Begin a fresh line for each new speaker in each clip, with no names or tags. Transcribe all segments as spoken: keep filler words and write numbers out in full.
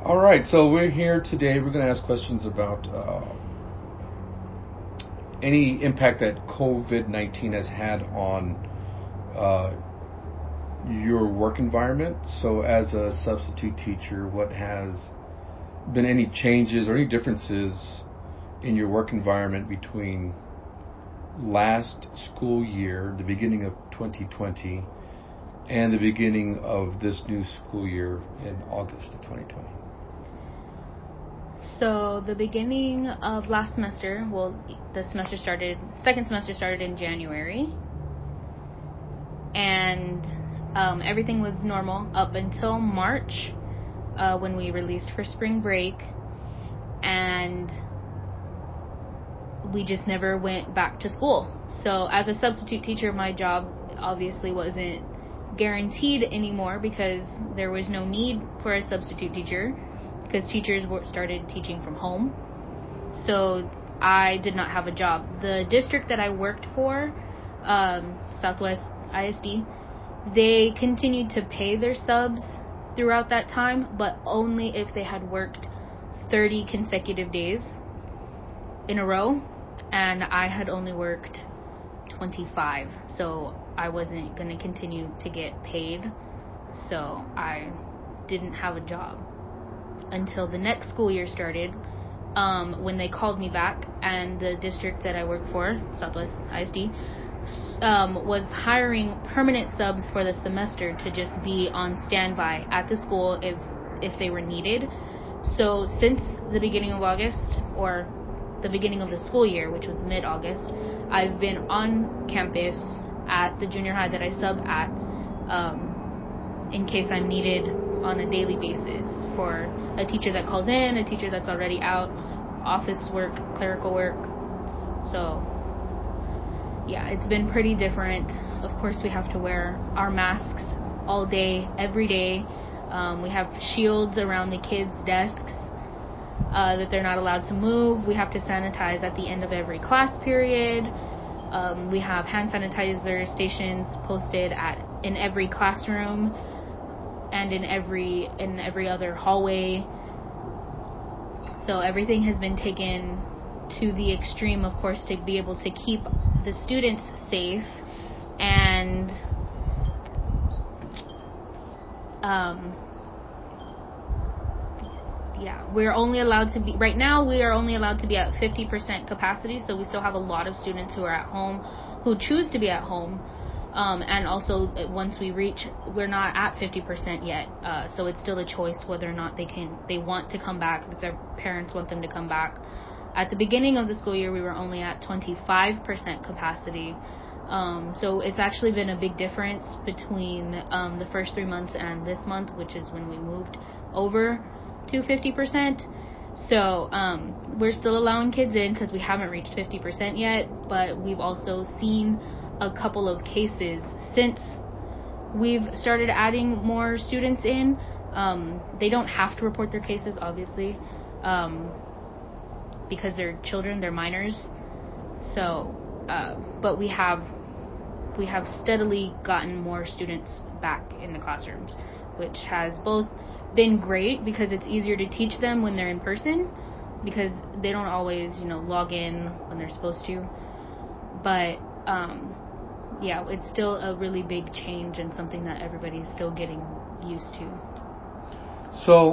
All right, so we're here today. We're going to ask questions about uh, any impact that COVID nineteen has had on uh, your work environment. So, as a substitute teacher, what has been any changes or any differences in your work environment between last school year, the beginning of twenty twenty, and the beginning of this new school year in August of twenty twenty?
So the beginning of last semester, well, the semester started, second semester started in January, and um, everything was normal up until March, uh, when we released for spring break, and we just never went back to school. So as a substitute teacher, my job obviously wasn't guaranteed anymore because there was no need for a substitute teacher, because teachers started teaching from home. So I did not have a job. The district that I worked for, um, Southwest I S D, they continued to pay their subs throughout that time, but only if they had worked thirty consecutive days in a row, and I had only worked twenty-five, so I wasn't going to continue to get paid, so I didn't have a job until the next school year started, um, when they called me back, and the district that I work for, Southwest I S D, um, was hiring permanent subs for the semester to just be on standby at the school if if they were needed. So since the beginning of August, or the beginning of the school year, which was mid-August, I've been on campus at the junior high that I sub at, um, in case I'm needed on a daily basis for a teacher that calls in, a teacher that's already out, office work, clerical work. So yeah, it's been pretty different. Of course, we have to wear our masks all day, every day. Um, we have shields around the kids' desks uh, that they're not allowed to move. We have to sanitize at the end of every class period. Um, we have hand sanitizer stations posted at in every classroom and in every in every other hallway. So everything has been taken to the extreme, of course, to be able to keep the students safe. And um, yeah, we're only allowed to be, right now we are only allowed to be at fifty percent capacity, so we still have a lot of students who are at home, who choose to be at home. Um, and also, once we reach, we're not at fifty percent yet, uh, so it's still a choice whether or not they can, they want to come back, if their parents want them to come back. At the beginning of the school year, we were only at twenty-five percent capacity, um, so it's actually been a big difference between um, the first three months and this month, which is when we moved over to fifty percent. So um, we're still allowing kids in because we haven't reached fifty percent yet, but we've also seen a couple of cases since we've started adding more students in. Um, they don't have to report their cases, obviously, um, because they're children, they're minors. So, uh, but we have we have steadily gotten more students back in the classrooms, which has both been great because it's easier to teach them when they're in person, because they don't always, you know, log in when they're supposed to. But um, yeah, it's still a really big change and something that everybody's still getting used to.
So,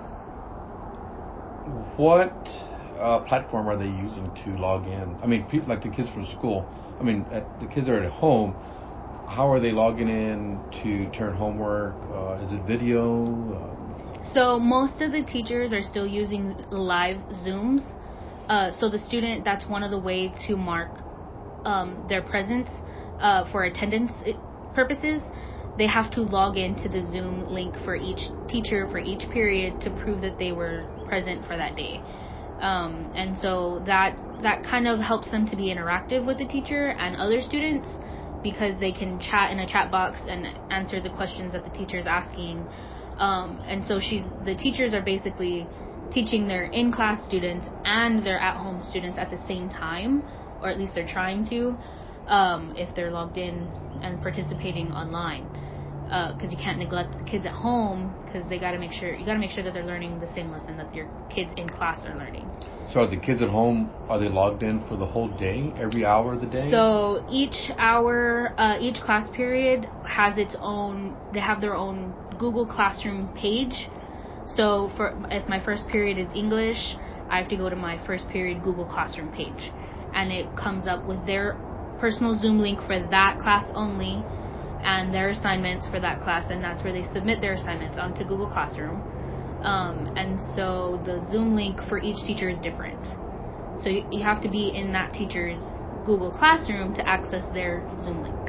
what uh, platform are they using to log in? I mean, people like the kids from school. I mean, at, the kids that are at home. How are they logging in to turn homework? Uh, is it video? Uh,
so most of the teachers are still using live Zooms. Uh, so the student, that's one of the ways to mark um, their presence. Uh, for attendance purposes, they have to log into the Zoom link for each teacher for each period to prove that they were present for that day. Um, and so that that kind of helps them to be interactive with the teacher and other students, because they can chat in a chat box and answer the questions that the teacher is asking. Um, and so she's the teachers are basically teaching their in-class students and their at-home students at the same time, or at least they're trying to. Um, if they're logged in and participating online. because uh, you can't neglect the kids at home, because they got to make sure you got to make sure that they're learning the same lesson that your kids in class are learning.
So are the kids at home, are they logged in for the whole day, every hour of the day?
So each hour, uh, each class period has its own, they have their own Google Classroom page. So for if my first period is English, I have to go to my first period Google Classroom page. And it comes up with their personal Zoom link for that class only, and their assignments for that class, and that's where they submit their assignments onto Google Classroom. Um, and so the Zoom link for each teacher is different. So you, you have to be in that teacher's Google Classroom to access their Zoom link.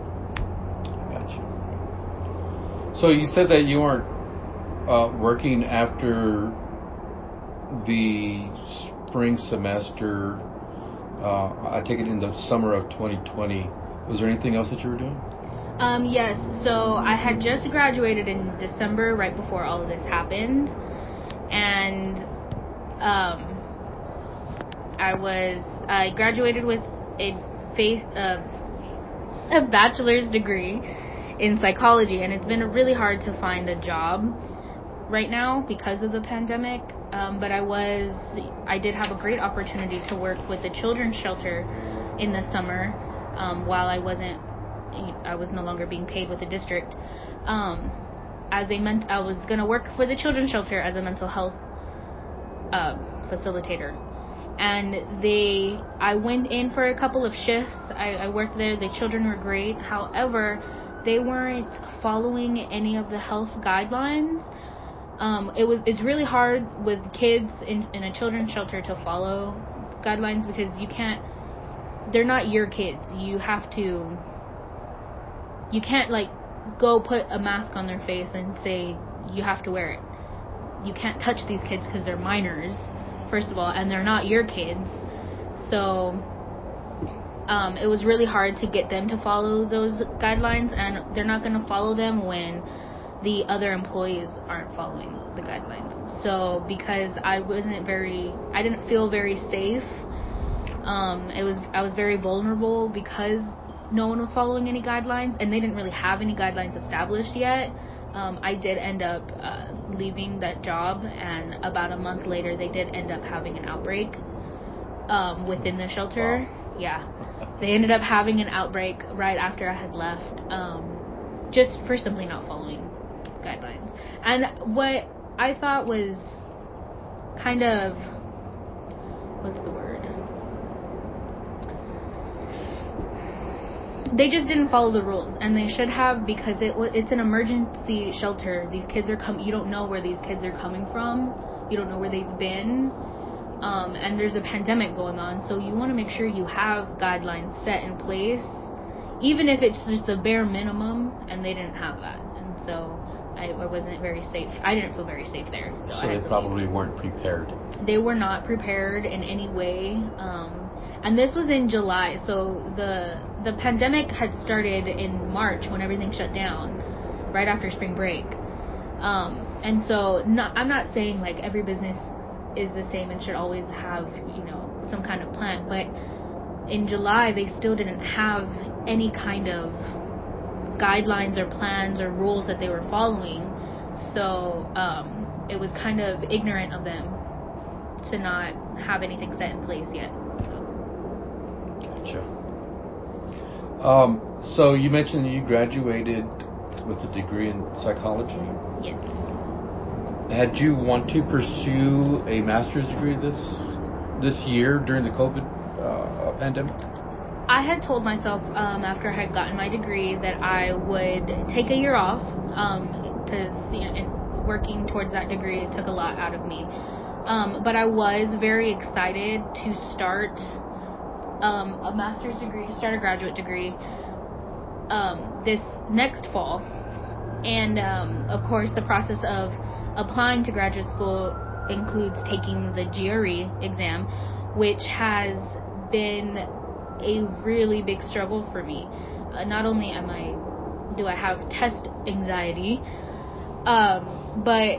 Gotcha. So you said that you aren't uh, working after the spring semester. Uh, I take it in the summer of twenty twenty. Was there anything else that you were doing?
Um, yes, so I had just graduated in December, right before all of this happened, and um, I was I graduated with a face uh, a bachelor's degree in psychology, and it's been really hard to find a job right now because of the pandemic. Um, but I was I did have a great opportunity to work with the children's shelter in the summer um, while I wasn't. I was no longer being paid with the district. Um, as a ment- I was going to work for the children's shelter as a mental health uh, facilitator. And they, I went in for a couple of shifts. I, I worked there. The children were great. However, they weren't following any of the health guidelines. Um, it was, it's really hard with kids in, in a children's shelter to follow guidelines because you can't, they're not your kids. You have to, You can't, like, go put a mask on their face and say you have to wear it. You can't touch these kids because they're minors, first of all, and they're not your kids. So um, it was really hard to get them to follow those guidelines, and they're not going to follow them when the other employees aren't following the guidelines. So because I wasn't very, I didn't feel very safe. Um, it was I was very vulnerable because no one was following any guidelines, and they didn't really have any guidelines established yet. Um, I did end up uh, leaving that job, and about a month later, they did end up having an outbreak um, within the shelter.
Wow.
Yeah, they ended up having an outbreak right after I had left, um, just for simply not following guidelines. And what I thought was kind of, what's the word? They just didn't follow the rules, and they should have, because it it's an emergency shelter. These kids are com- you don't know where these kids are coming from. You don't know where they've been. Um, and there's a pandemic going on, so you want to make sure you have guidelines set in place, even if it's just the bare minimum, and they didn't have that. And so I, I wasn't very safe. I didn't feel very safe there. So,
so
I had
they
to
probably
leave.
weren't prepared.
They were not prepared in any way. Um, and this was in July, so the the pandemic had started in March when everything shut down, right after spring break. Um, and so not, I'm not saying like every business is the same and should always have, you know, some kind of plan, but in July they still didn't have any kind of guidelines or plans or rules that they were following. So um, it was kind of ignorant of them to not have anything set in place yet. So.
Gotcha. Um, so you mentioned that you graduated with a degree in psychology.
Yes.
Had you want to pursue a master's degree this this year during the COVID uh, pandemic?
I had told myself um, after I had gotten my degree that I would take a year off because um, you know, working towards that degree, it took a lot out of me. Um, but I was very excited to start um, a master's degree, to start a graduate degree um, this next fall. And, um, of course, the process of applying to graduate school includes taking the G R E exam, which has been a really big struggle for me. Uh, not only am I, do I have test anxiety, um, but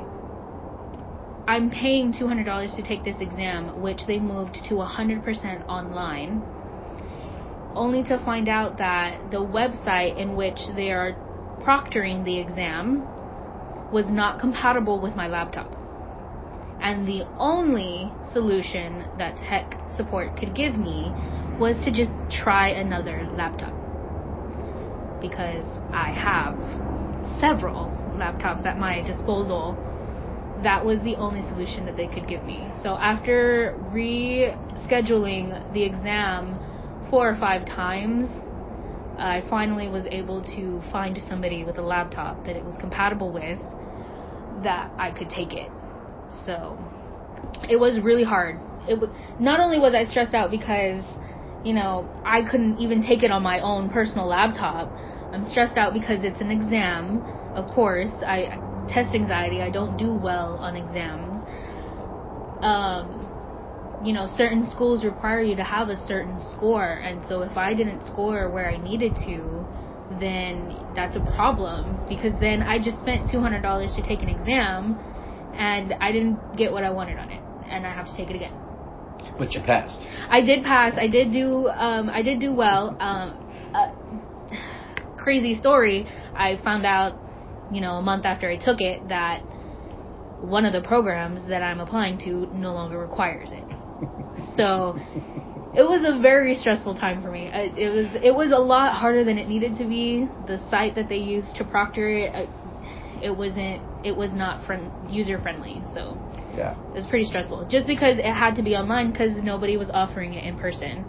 I'm paying two hundred dollars to take this exam, which they moved to one hundred percent online, only to find out that the website in which they are proctoring the exam was not compatible with my laptop. And the only solution that tech support could give me was to just try another laptop. Because I have several laptops at my disposal. That was the only solution that they could give me. So after rescheduling the exam four or five times, I finally was able to find somebody with a laptop that it was compatible with, that I could take it. So it was really hard. It was, not only was I stressed out because, you know, I couldn't even take it on my own personal laptop. I'm stressed out because it's an exam. Of course, I test anxiety. I don't do well on exams. Um, you know, certain schools require you to have a certain score, and so if I didn't score where I needed to, then that's a problem, because then I just spent two hundred dollars to take an exam, and I didn't get what I wanted on it, and I have to take it again.
But you passed.
I did pass. I did do. Um, I did do well. Um, uh, crazy story. I found out, you know, a month after I took it, that one of the programs that I'm applying to no longer requires it. So it was a very stressful time for me. It, it was it was a lot harder than it needed to be. The site that they used to proctor it, it wasn't. It was not friend, user friendly. So
yeah,
it was pretty stressful. Just because it had to be online, because nobody was offering it in person.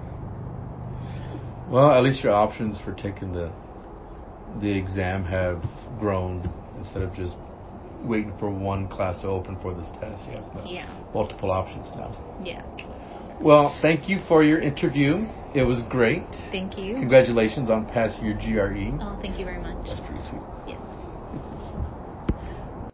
Well, at least your options for taking the the exam have grown. Instead of just waiting for one class to open for this test, you have uh,
yeah.
multiple options now.
Yeah.
Well, thank you for your interview. It was great.
Thank you.
Congratulations on passing your G R E.
Oh, thank you very much.
That's pretty sweet.
Yes.